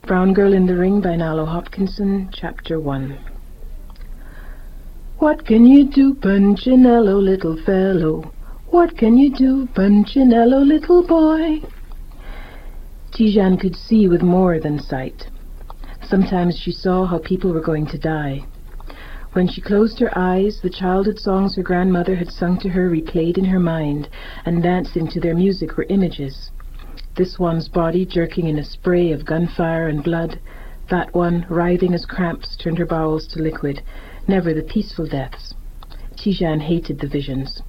Brown Girl in the Ring by Nalo Hopkinson, Chapter 1. What can you do, Punchinello, little fellow? What can you do, Punchinello, little boy? Tijan could see with more than sight. Sometimes she saw how people were going to die. When she closed her eyes, the childhood songs her grandmother had sung to her replayed in her mind, and dancing to their music were images. This one's body jerking in a spray of gunfire and blood, that one writhing as cramps turned her bowels to liquid, never the peaceful deaths. Tijan hated the visions.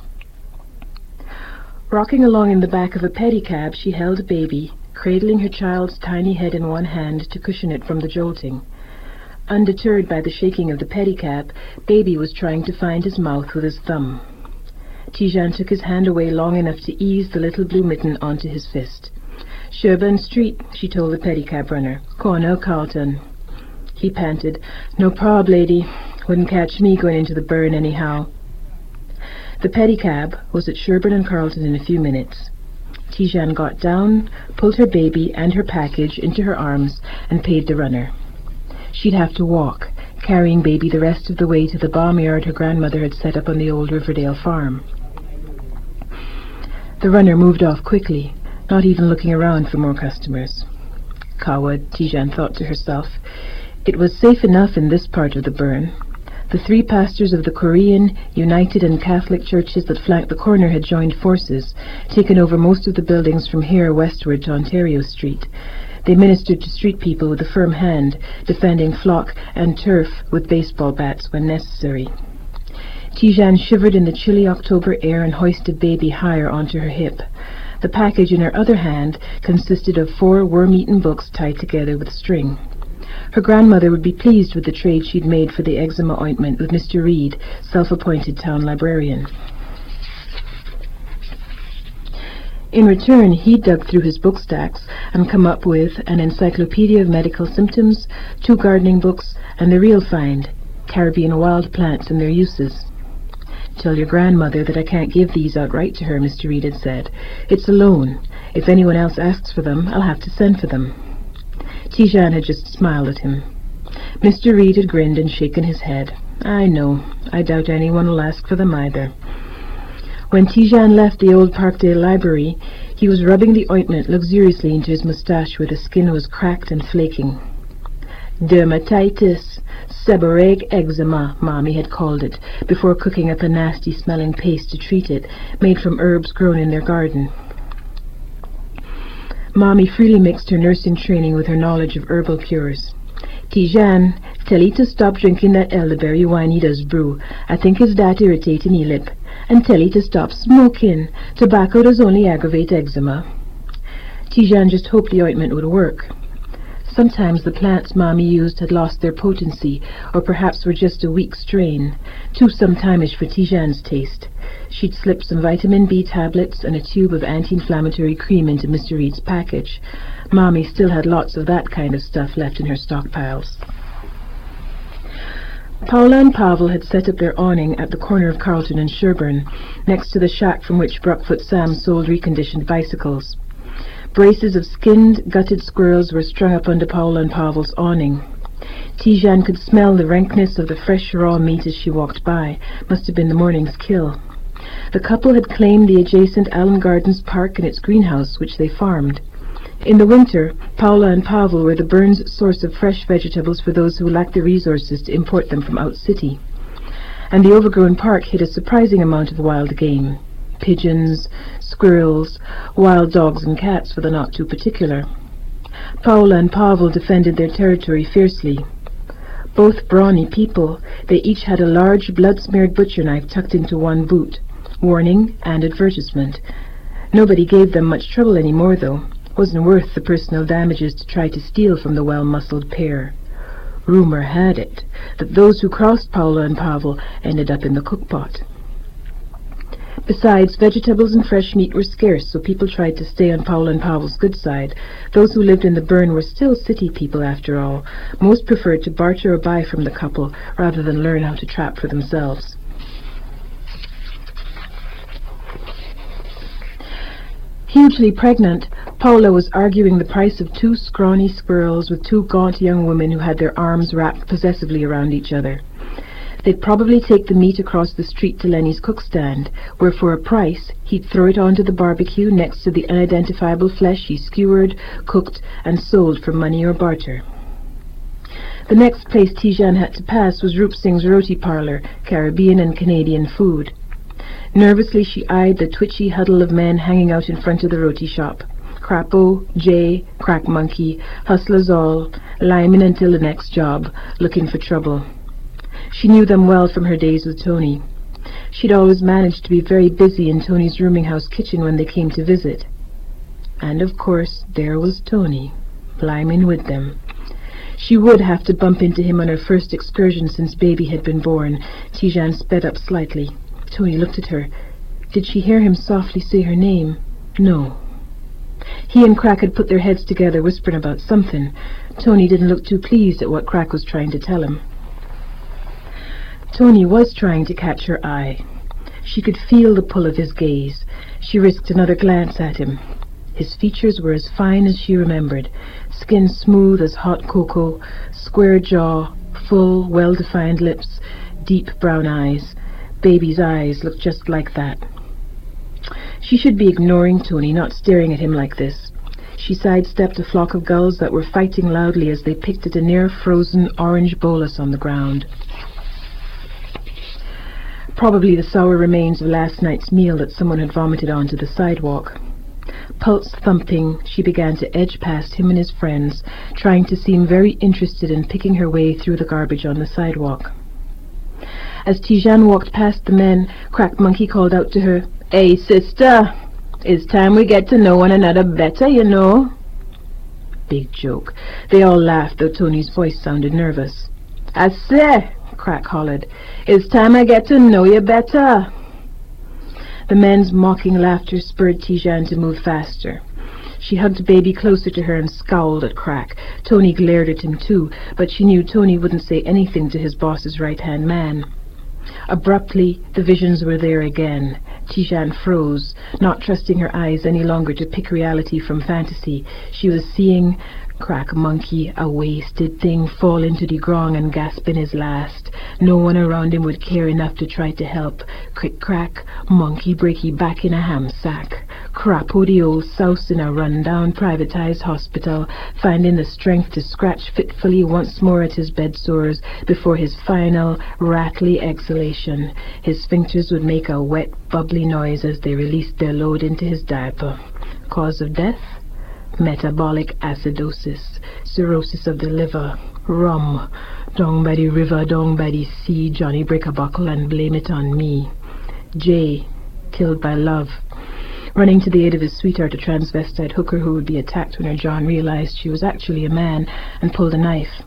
Rocking along in the back of a pedicab, she held a baby, cradling her child's tiny head in one hand to cushion it from the jolting. Undeterred by the shaking of the pedicab, baby was trying to find his mouth with his thumb. Tijan took his hand away long enough to ease the little blue mitten onto his fist. "Sherburn Street," she told the pedicab runner. "Corner Carlton." He panted. "No prob, lady. Wouldn't catch me going into the burn anyhow." The pedicab was at Sherburn and Carlton in a few minutes. Tijan got down, pulled her baby and her package into her arms, and paid the runner. She'd have to walk, carrying baby the rest of the way to the barnyard her grandmother had set up on the old Riverdale farm. The runner moved off quickly, not even looking around for more customers. Coward, Tijan thought to herself. It was safe enough in this part of the burn. The three pastors of the Korean, United and Catholic churches that flanked the corner had joined forces, taken over most of the buildings from here westward to Ontario Street. They ministered to street people with a firm hand, defending flock and turf with baseball bats when necessary. Tijan shivered in the chilly October air and hoisted baby higher onto her hip. The package in her other hand consisted of 4 worm-eaten books tied together with string. Her grandmother would be pleased with the trade she'd made for the eczema ointment with Mr. Reed, self-appointed town librarian. In return, he dug through his book stacks and come up with an encyclopedia of medical symptoms, 2 gardening books, and the real find, Caribbean wild plants and their uses. "Tell your grandmother that I can't give these outright to her," Mr. Reed had said. "It's a loan. If anyone else asks for them, I'll have to send for them." Tijan had just smiled at him. Mr. Reed had grinned and shaken his head. "I know. I doubt anyone will ask for them either." When Tijan left the old Parkdale library, he was rubbing the ointment luxuriously into his moustache where the skin was cracked and flaking. "Dermatitis, seborrheic eczema," Mommy had called it, before cooking up a nasty-smelling paste to treat it, made from herbs grown in their garden. Mommy freely mixed her nursing training with her knowledge of herbal cures. "Tijan, tell he to stop drinking that elderberry wine he does brew. I think it's that irritating he lip. And tell he to stop smoking. Tobacco does only aggravate eczema." Tijan just hoped the ointment would work. Sometimes the plants Mommy used had lost their potency, or perhaps were just a weak strain, too sometimish for Tijan's taste. She'd slip some vitamin B tablets and a tube of anti-inflammatory cream into Mr. Reed's package. Mommy still had lots of that kind of stuff left in her stockpiles. Paula and Pavel had set up their awning at the corner of Carlton and Sherburn, next to the shack from which Brockfoot Sam sold reconditioned bicycles. Braces of skinned, gutted squirrels were strung up under Paula and Pavel's awning. Tijan could smell the rankness of the fresh raw meat as she walked by. Must have been the morning's kill. The couple had claimed the adjacent Allen Gardens Park and its greenhouse, which they farmed. In the winter, Paula and Pavel were the burn's source of fresh vegetables for those who lacked the resources to import them from out city. And the overgrown park hid a surprising amount of wild game. Pigeons, squirrels, wild dogs and cats for the not too particular. Paula and Pavel defended their territory fiercely. Both brawny people, they each had a large blood-smeared butcher knife tucked into one boot. Warning and advertisement. Nobody gave them much trouble anymore, though. Wasn't worth the personal damages to try to steal from the well-muscled pair. Rumor had it that those who crossed Paula and Pavel ended up in the cookpot. Besides, vegetables and fresh meat were scarce, so people tried to stay on Paula and Pavel's good side. Those who lived in the burn were still city people, after all. Most preferred to barter or buy from the couple, rather than learn how to trap for themselves. Hugely pregnant, Paula was arguing the price of 2 scrawny squirrels with 2 gaunt young women who had their arms wrapped possessively around each other. They'd probably take the meat across the street to Lenny's cook stand, where for a price he'd throw it onto the barbecue next to the unidentifiable flesh he skewered, cooked, and sold for money or barter. The next place Tijan had to pass was Rup Singh's roti parlour, Caribbean and Canadian food. Nervously she eyed the twitchy huddle of men hanging out in front of the roti shop. Crapo, Jay, Crack Monkey, hustlers all, liming until the next job, looking for trouble. She knew them well from her days with Tony. She'd always managed to be very busy in Tony's rooming house kitchen when they came to visit. And of course there was Tony, liming with them. She would have to bump into him on her first excursion since baby had been born. Tijan sped up slightly. Tony looked at her. Did she hear him softly say her name? No. He and Crack had put their heads together, whispering about something. Tony didn't look too pleased at what Crack was trying to tell him. Tony was trying to catch her eye. She could feel the pull of his gaze. She risked another glance at him. His features were as fine as she remembered. Skin smooth as hot cocoa, square jaw, full, well-defined lips, deep brown eyes. Baby's eyes looked just like that. She should be ignoring Tony, not staring at him like this. She sidestepped a flock of gulls that were fighting loudly as they picked at a near-frozen orange bolus on the ground. Probably the sour remains of last night's meal that someone had vomited onto the sidewalk. Pulse thumping, she began to edge past him and his friends, trying to seem very interested in picking her way through the garbage on the sidewalk. As Tijan walked past the men, Crack Monkey called out to her, "Hey, sister, it's time we get to know one another better, you know." Big joke. They all laughed, though Tony's voice sounded nervous. "I say," Crack hollered, "it's time I get to know you better." The men's mocking laughter spurred Tijan to move faster. She hugged baby closer to her and scowled at Crack. Tony glared at him too, but she knew Tony wouldn't say anything to his boss's right-hand man. Abruptly, the visions were there again. Tijan froze, not trusting her eyes any longer to pick reality from fantasy. She was seeing Crack Monkey, a wasted thing, fall into the grong and gasp in his last. No one around him would care enough to try to help. Crick-crack, Monkey breaky back in a ham sack. Crapo the old souse in a run-down privatized hospital, finding the strength to scratch fitfully once more at his bed sores before his final, rattly exhalation. His sphincters would make a wet, bubbly noise as they released their load into his diaper. Cause of death? Metabolic acidosis, cirrhosis of the liver, rum, down by the river, down by the sea, Johnny break a buckle and blame it on me. Jay, killed by love. Running to the aid of his sweetheart, a transvestite hooker who would be attacked when her John realized she was actually a man and pulled a knife.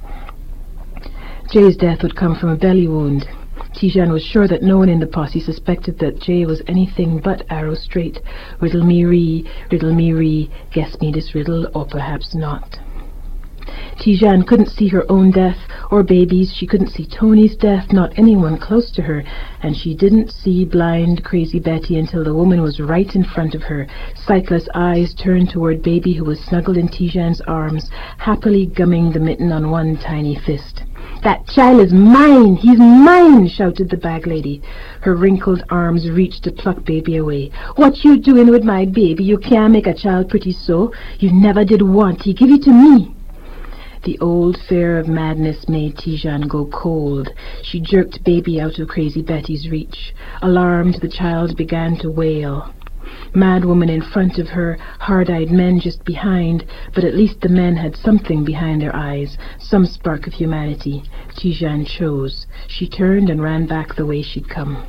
Jay's death would come from a belly wound. Tijan was sure that no one in the posse suspected that Jay was anything but arrow straight. Riddle me ree, guess me this riddle, or perhaps not. Tijan couldn't see her own death, or baby's. She couldn't see Tony's death, not anyone close to her. And she didn't see blind, crazy Betty until the woman was right in front of her. Sightless eyes turned toward baby, who was snuggled in Tijan's arms, happily gumming the mitten on one tiny fist. "That child is mine! He's mine!" shouted the bag lady. Her wrinkled arms reached to pluck baby away. "What you doing with my baby? You can't make a child pretty so. You never did want he. Give it to me." The old fear of madness made Tijan go cold. She jerked baby out of crazy Betty's reach. Alarmed, the child began to wail. Mad woman in front of her, hard-eyed men just behind, but at least the men had something behind their eyes, some spark of humanity. Tijan chose. She turned and ran back the way she'd come.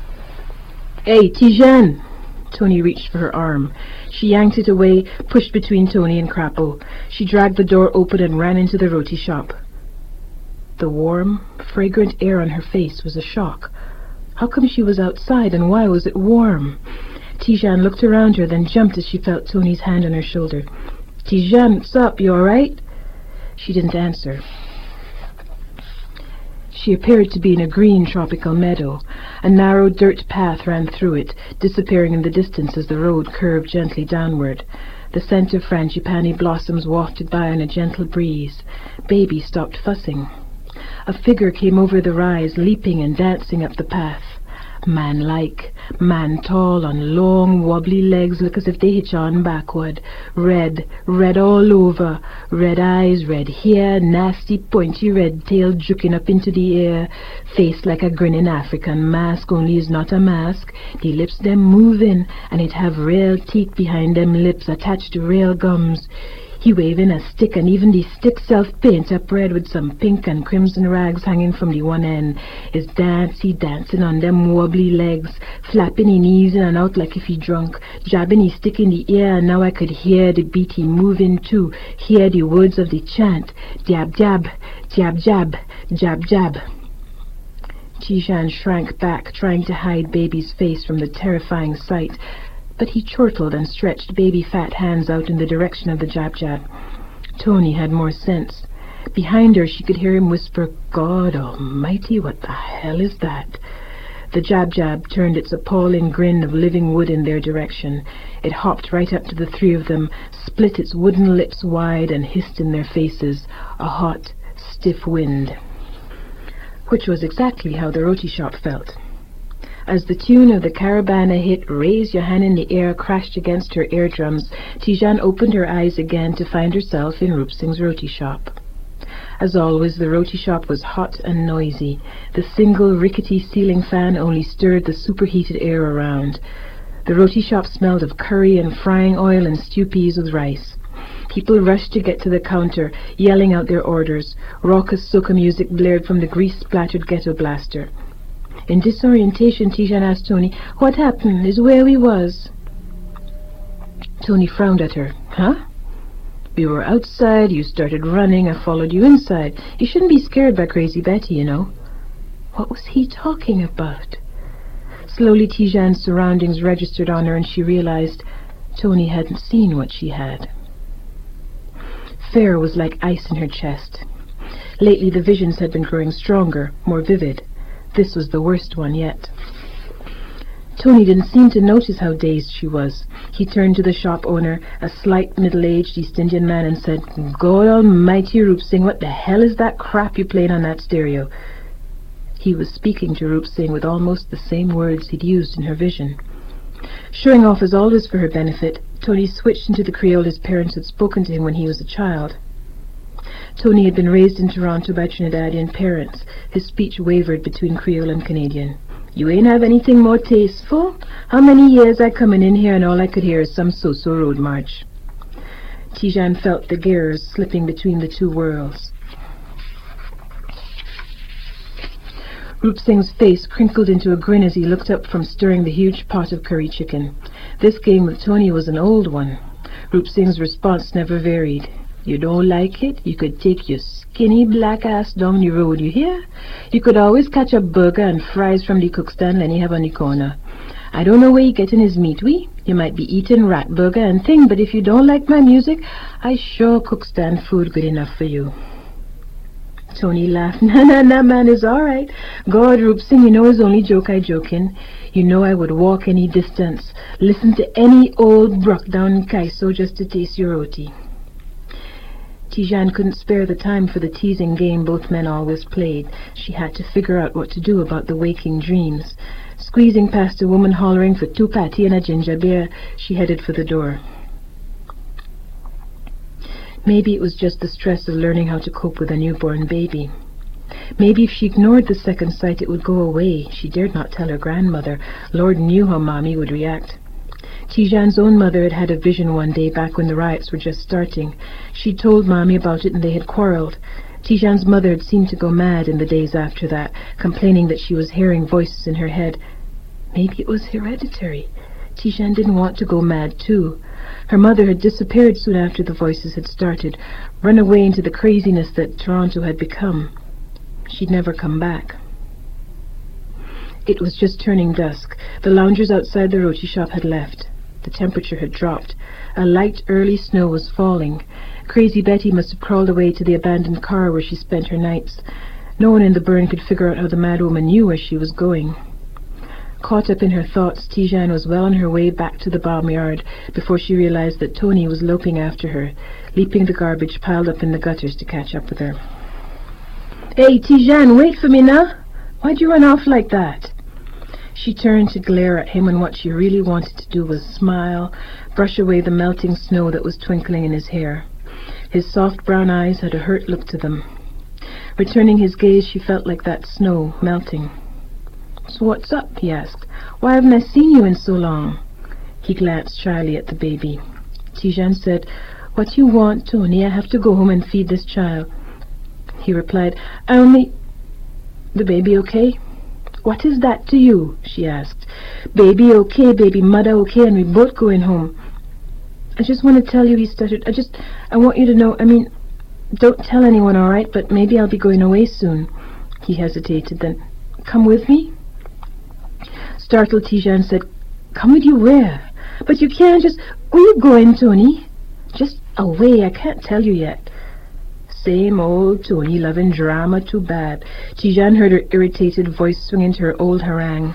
"Hey, Tijan!" Tony reached for her arm. She yanked it away, pushed between Tony and Crapo. She dragged the door open and ran into the roti shop. The warm, fragrant air on her face was a shock. How come she was outside, and why was it warm? Tijan looked around her, then jumped as she felt Tony's hand on her shoulder. "Tijan, what's up? You all right?" She didn't answer. She appeared to be in a green tropical meadow. A narrow dirt path ran through it, disappearing in the distance as the road curved gently downward. the scent of frangipani blossoms wafted by on a gentle breeze. Baby stopped fussing. A figure came over the rise, leaping and dancing up the path. Man-like, man tall on long wobbly legs, look as if they hitch on backward. Red all over, red eyes, red hair, nasty pointy red tail juking up into the air. Face like a grinning African mask, only is not a mask. The lips them moving, and it have real teeth behind them lips attached to real gums. He waving a stick, and even the stick self paint up red with some pink and crimson rags hanging from the one end. Is dancing on them wobbly legs, flapping he knees in and out like if he drunk, jabbing his stick in the air, and now I could hear the beat he moving too, hear the words of the chant, jab jab, jab jab, jab jab. Tijan shrank back, trying to hide Baby's face from the terrifying sight, but he chortled and stretched baby fat hands out in the direction of the jab-jab. Tony had more sense. Behind her she could hear him whisper, "God almighty, what the hell is that?" The jab-jab turned its appalling grin of living wood in their direction. It hopped right up to the three of them, split its wooden lips wide, and hissed in their faces, a hot, stiff wind. Which was exactly how the roti shop felt. As the tune of the Carabana hit "Raise Your Hand in the Air" crashed against her eardrums, Tijan opened her eyes again to find herself in Roop Singh's roti shop. As always, the roti shop was hot and noisy. The single rickety ceiling fan only stirred the superheated air around. The roti shop smelled of curry and frying oil and stew peas with rice. People rushed to get to the counter, yelling out their orders. Raucous soca music blared from the grease-splattered ghetto blaster. In disorientation, Tijan asked Tony, "What happened? Is where we was?" Tony frowned at her. "Huh? We were outside, you started running, I followed you inside. You shouldn't be scared by Crazy Betty, you know." What was he talking about? Slowly Tijan's surroundings registered on her, and she realized Tony hadn't seen what she had. Fear was like ice in her chest. Lately the visions had been growing stronger, more vivid. This was the worst one yet. Tony didn't seem to notice how dazed she was. He turned to the shop owner, a slight, middle-aged East Indian man, and said, "God almighty, Roop Singh, what the hell is that crap you playing on that stereo?" He was speaking to Roop Singh with almost the same words he'd used in her vision. Showing off as always for her benefit, Tony switched into the Creole his parents had spoken to him when he was a child. Tony had been raised in Toronto by Trinidadian parents. His speech wavered between Creole and Canadian. "You ain't have anything more tasteful? How many years I coming in here and all I could hear is some so-so road march." Tijan felt the gears slipping between the two worlds. Roop Singh's face crinkled into a grin as he looked up from stirring the huge pot of curry chicken. This game with Tony was an old one. Roop Singh's response never varied. "You don't like it? You could take your skinny black ass down the road, you hear? You could always catch a burger and fries from the cook stand Lenny have on the corner. I don't know where he getting his meat, You might be eating rat burger and thing, but if you don't like my music, I sure cook stand food good enough for you." Tony laughed. Nah, man, it's all right. God, Roop Singh, you know it's only joke I joking. You know I would walk any distance, listen to any old brook down Kaiso just to taste your roti." Tijan couldn't spare the time for the teasing game both men always played. She had to figure out what to do about the waking dreams. Squeezing past a woman hollering for 2 patty and a ginger beer, she headed for the door. Maybe it was just the stress of learning how to cope with a newborn baby. Maybe if she ignored the second sight it would go away. She dared not tell her grandmother. Lord knew how Mommy would react. Tijan's own mother had had a vision one day back when the riots were just starting. She told Mommy about it and they had quarreled. Tijan's mother had seemed to go mad in the days after that, complaining that she was hearing voices in her head. Maybe it was hereditary. Tijan didn't want to go mad too. Her mother had disappeared soon after the voices had started, run away into the craziness that Toronto had become. She'd never come back. It was just turning dusk. The loungers outside the roti shop had left. The temperature had dropped. A light early snow was falling. Crazy Betty must have crawled away to the abandoned car where she spent her nights. No one in the burn could figure out how the mad woman knew where she was going. Caught up in her thoughts, Tijan was well on her way back to the barnyard before she realized that Tony was loping after her, leaping the garbage piled up in the gutters to catch up with her. "Hey, Tijan, wait for me now! Why'd you run off like that?" She turned to glare at him, and what she really wanted to do was smile, brush away the melting snow that was twinkling in his hair. His soft brown eyes had a hurt look to them. Returning his gaze, she felt like that snow melting. "So what's up?" he asked. "Why haven't I seen you in so long?" He glanced shyly at the baby. Tijan said, "What you want, Tony? I have to go home and feed this child." He replied, "I only—" "The baby okay?" "What is that to you?" she asked. "Baby okay, baby mother okay, and we both going home." "I just want to tell you," he stuttered. I want you to know, don't tell anyone, all right, but maybe I'll be going away soon." He hesitated, then, "Come with me?" Startled, Tijan said, "Come with you where?" "But you can't just— Where you going, Tony?" "Just away, I can't tell you yet." Same old Tony, loving drama, too bad. Tijan heard her irritated voice swing into her old harangue.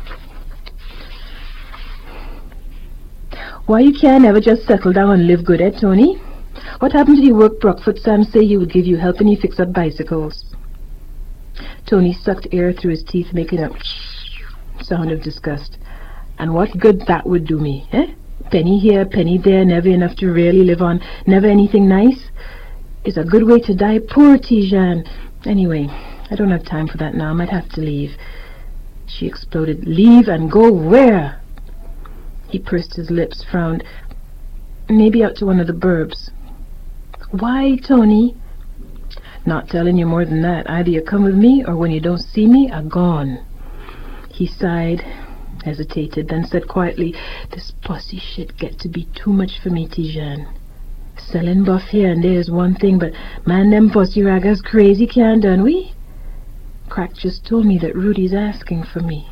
"Why you can't never just settle down and live good, Tony? What happened to the work Brockfoot Sam say he would give you helping you fix up bicycles?" Tony sucked air through his teeth, making a sound of disgust. "And what good that would do me, eh? Penny here, penny there, never enough to really live on, never anything nice. It's a good way to die, poor Tijan. Anyway, I don't have time for that now. I might have to leave." She exploded. "Leave and go where?" He pursed his lips, frowned. "Maybe out to one of the burbs." "Why, Tony?" "Not telling you more than that. Either you come with me, or when you don't see me, I'm gone." He sighed, hesitated, then said quietly, "This pussy shit get to be too much for me, Tijan. Selling buff here and there is one thing, but man, them pussy raggers crazy can't done we? Crack just told me that Rudy's asking for me."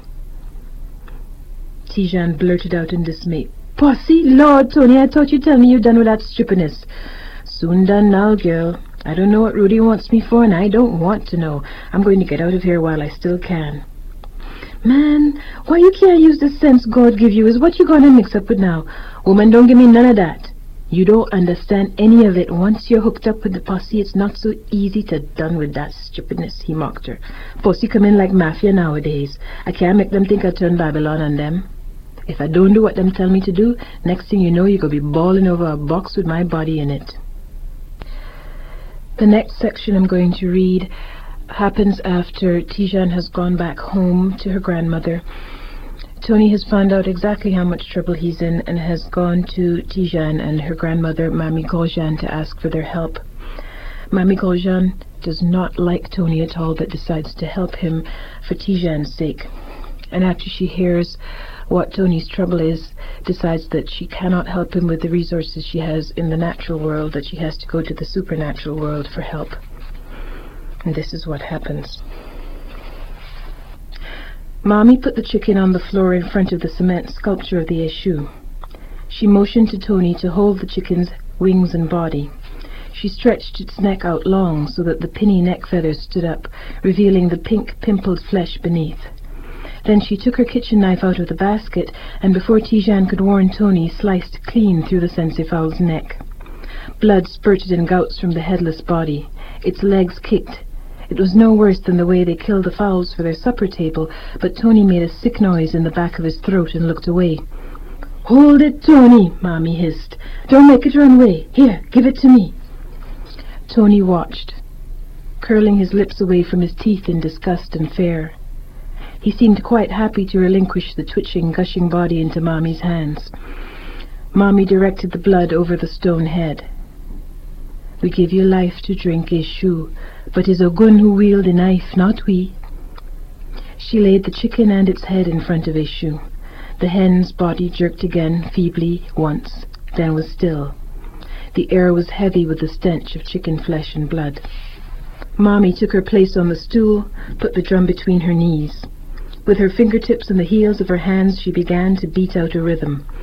Tijan blurted out in dismay, "Pussy? Lord, Tony, I thought you'd tell me you're done with that stupidness." "Soon done now, girl. I don't know what Rudy wants me for, and I don't want to know. I'm going to get out of here while I still can." "Man, why you can't use the sense God give you is what you gonna mix up with now. Woman, don't give me none of that. You don't understand any of it. Once you're hooked up with the pussy, it's not so easy to done with that stupidness," he mocked her. "Pussy come in like mafia nowadays. I can't make them think I turn Babylon on them. If I don't do what them tell me to do, next thing you know, you're gonna be bawling over a box with my body in it." The next section I'm going to read happens after Tijan has gone back home to her grandmother. Tony has found out exactly how much trouble he's in and has gone to Tijan and her grandmother, Mamie Grosjean, to ask for their help. Mamie Grosjean does not like Tony at all, but decides to help him for Tijan's sake. And after she hears what Tony's trouble is, decides that she cannot help him with the resources she has in the natural world, that she has to go to the supernatural world for help. And this is what happens. Mommy put the chicken on the floor in front of the cement sculpture of the Eshu. She motioned to Tony to hold the chicken's wings and body. She stretched its neck out long so that the pinny neck feathers stood up, revealing the pink, pimpled flesh beneath. Then she took her kitchen knife out of the basket, and before Tijan could warn Tony, sliced clean through the Sensefowl's neck. Blood spurted in gouts from the headless body. Its legs kicked. It was no worse than the way they killed the fowls for their supper table, but Tony made a sick noise in the back of his throat and looked away. "Hold it, Tony," Mommy hissed. "Don't make it run away. Here, give it to me." Tony watched, curling his lips away from his teeth in disgust and fear. He seemed quite happy to relinquish the twitching, gushing body into Mommy's hands. Mommy directed the blood over the stone head. "We give you life to drink, Eshu, but is Ogun who wield the knife, not we." She laid the chicken and its head in front of Eshu. The hen's body jerked again, feebly, once, then was still. The air was heavy with the stench of chicken flesh and blood. Mommy took her place on the stool, put the drum between her knees. With her fingertips and the heels of her hands, she began to beat out a rhythm.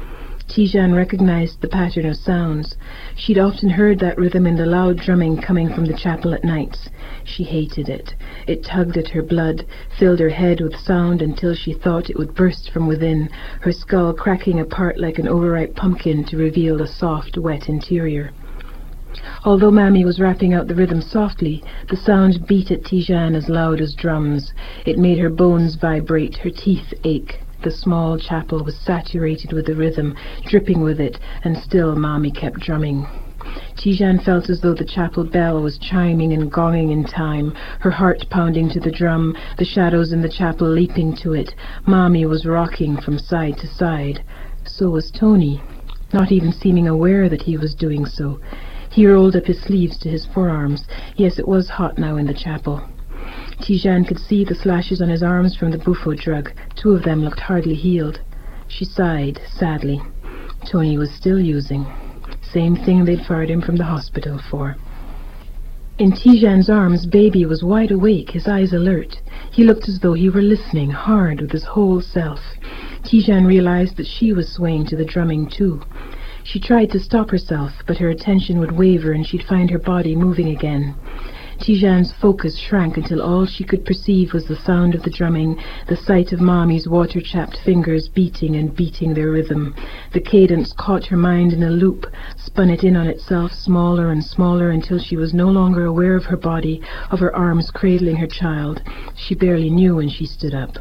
Tijan recognized the pattern of sounds. She'd often heard that rhythm in the loud drumming coming from the chapel at nights. She hated it. It tugged at her blood, filled her head with sound until she thought it would burst from within, her skull cracking apart like an overripe pumpkin to reveal a soft, wet interior. Although Mammy was rapping out the rhythm softly, the sound beat at Tijan as loud as drums. It made her bones vibrate, her teeth ache. The small chapel was saturated with the rhythm, dripping with it, and still Mammy kept drumming. Tijan felt as though the chapel bell was chiming and gonging in time, her heart pounding to the drum, the shadows in the chapel leaping to it. Mammy was rocking from side to side. So was Tony, not even seeming aware that he was doing so. He rolled up his sleeves to his forearms. Yes, it was hot now in the chapel. Tijan could see the slashes on his arms from the Bufo drug. 2 of them looked hardly healed. She sighed, sadly. Tony was still using. Same thing they'd fired him from the hospital for. In Tijan's arms, Baby was wide awake, his eyes alert. He looked as though he were listening, hard, with his whole self. Tijan realized that she was swaying to the drumming, too. She tried to stop herself, but her attention would waver and she'd find her body moving again. Tijan's focus shrank until all she could perceive was the sound of the drumming, the sight of Mommy's water-chapped fingers beating and beating their rhythm. The cadence caught her mind in a loop, spun it in on itself, smaller and smaller, until she was no longer aware of her body, of her arms cradling her child. She barely knew when she stood up.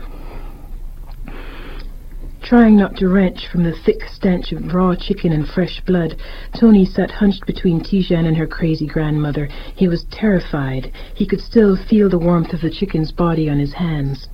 Trying not to wrench from the thick stench of raw chicken and fresh blood, Tony sat hunched between Tijan and her crazy grandmother. He was terrified. He could still feel the warmth of the chicken's body on his hands.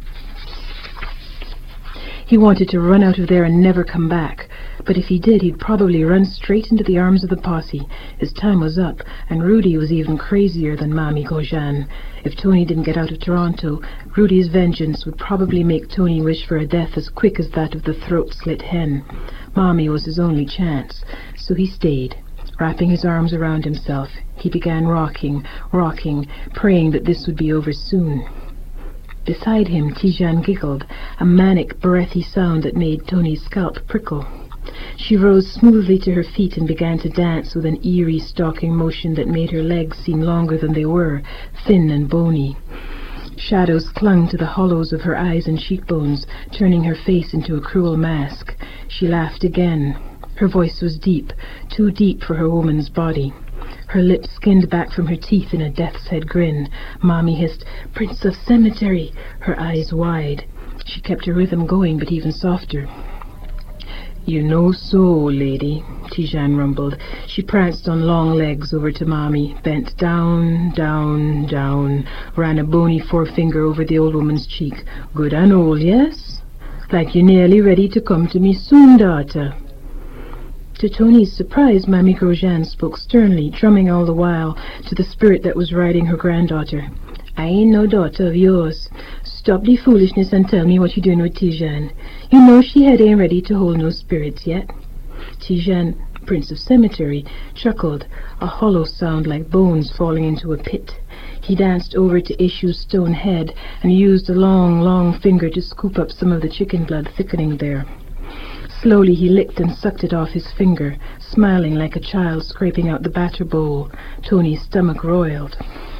He wanted to run out of there and never come back, but if he did, he'd probably run straight into the arms of the posse. His time was up, and Rudy was even crazier than Mamie Grosjean. If Tony didn't get out of Toronto, Rudy's vengeance would probably make Tony wish for a death as quick as that of the throat-slit hen. Mamie was his only chance, so he stayed. Wrapping his arms around himself, he began rocking, praying that this would be over soon. Beside him, Tijan giggled, a manic, breathy sound that made Tony's scalp prickle. She rose smoothly to her feet and began to dance with an eerie, stalking motion that made her legs seem longer than they were, thin and bony. Shadows clung to the hollows of her eyes and cheekbones, turning her face into a cruel mask. She laughed again. Her voice was deep, too deep for her woman's body. Her lips skinned back from her teeth in a death's-head grin. Mommy hissed, "Prince of Cemetery!" her eyes wide. She kept her rhythm going, but even softer. "You know so, lady," Tijan rumbled. She pranced on long legs over to Mommy, bent down, down, down, ran a bony forefinger over the old woman's cheek. "Good and old, yes? Like you're nearly ready to come to me soon, daughter." To Tony's surprise, Mamie Grosjean spoke sternly, drumming all the while, to the spirit that was riding her granddaughter. "I ain't no daughter of yours. Stop the foolishness and tell me what you're doing with Tijan. You know she head ain't ready to hold no spirits yet." Tijan, Prince of Cemetery, chuckled, a hollow sound like bones falling into a pit. He danced over to Issue's stone head and used a long, long finger to scoop up some of the chicken blood thickening there. Slowly he licked and sucked it off his finger, smiling like a child scraping out the batter bowl. Tony's stomach roiled.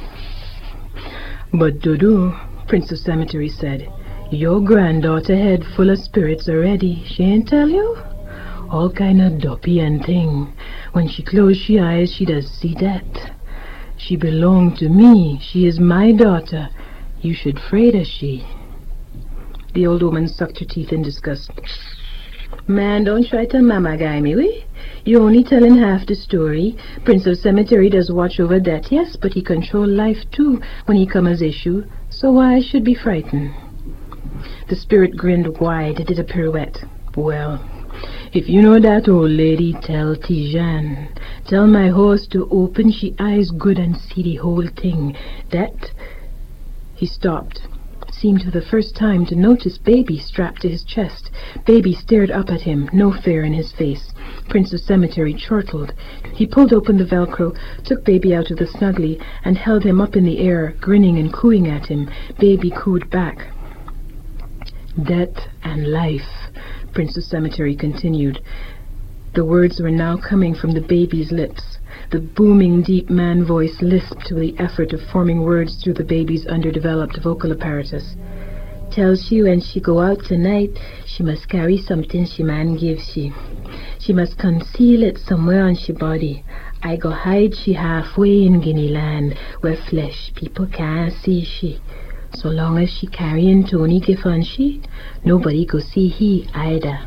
"But Dudu," Prince of Cemetery said, "your granddaughter head full of spirits already. She ain't tell you? All kind of dopey and thing. When she close she eyes, she does see that. She belong to me. She is my daughter. You should fraid of she." The old woman sucked her teeth in disgust. "Man, don't try to mama-guy me, we? You only telling half the story. Prince of Cemetery does watch over that, yes, but he control life too when he come as Issue, so why I should be frightened?" The spirit grinned wide, did a pirouette. "Well, if you know that old lady, tell Tijan. Tell my horse to open she eyes good and see the whole thing. That..." He stopped. Seemed for the first time to notice Baby strapped to his chest. Baby stared up at him, no fear in his face. Prince of Cemetery chortled. He pulled open the Velcro, took Baby out of the snuggly, and held him up in the air, grinning and cooing at him. Baby cooed back. "Death and life," Prince of Cemetery continued. The words were now coming from the baby's lips. The booming, deep man voice lisped with the effort of forming words through the baby's underdeveloped vocal apparatus. Tell she when she go out tonight, she must carry something she man give she. She must conceal it somewhere on she body. I go hide she halfway in Guinea land, where flesh people can't see she. So long as she carrying Tony gift on she, nobody go see he either.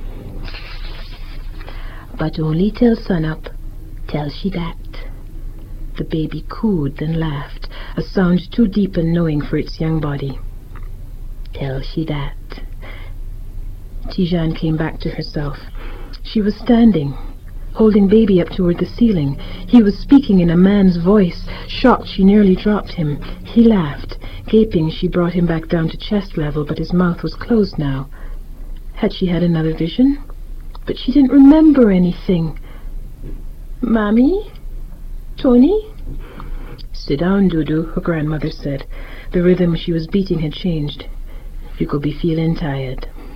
But only till sunup, tell she that. The baby cooed and laughed, a sound too deep and knowing for its young body. Tell she that. Tijan came back to herself. She was standing, holding baby up toward the ceiling. He was speaking in a man's voice. Shocked, she nearly dropped him. He laughed. Gaping, she brought him back down to chest level, but his mouth was closed now. Had she had another vision? But she didn't remember anything. Mommy? Tony? Sit down, Dudu, her grandmother said. The rhythm she was beating had changed. You could be feeling tired.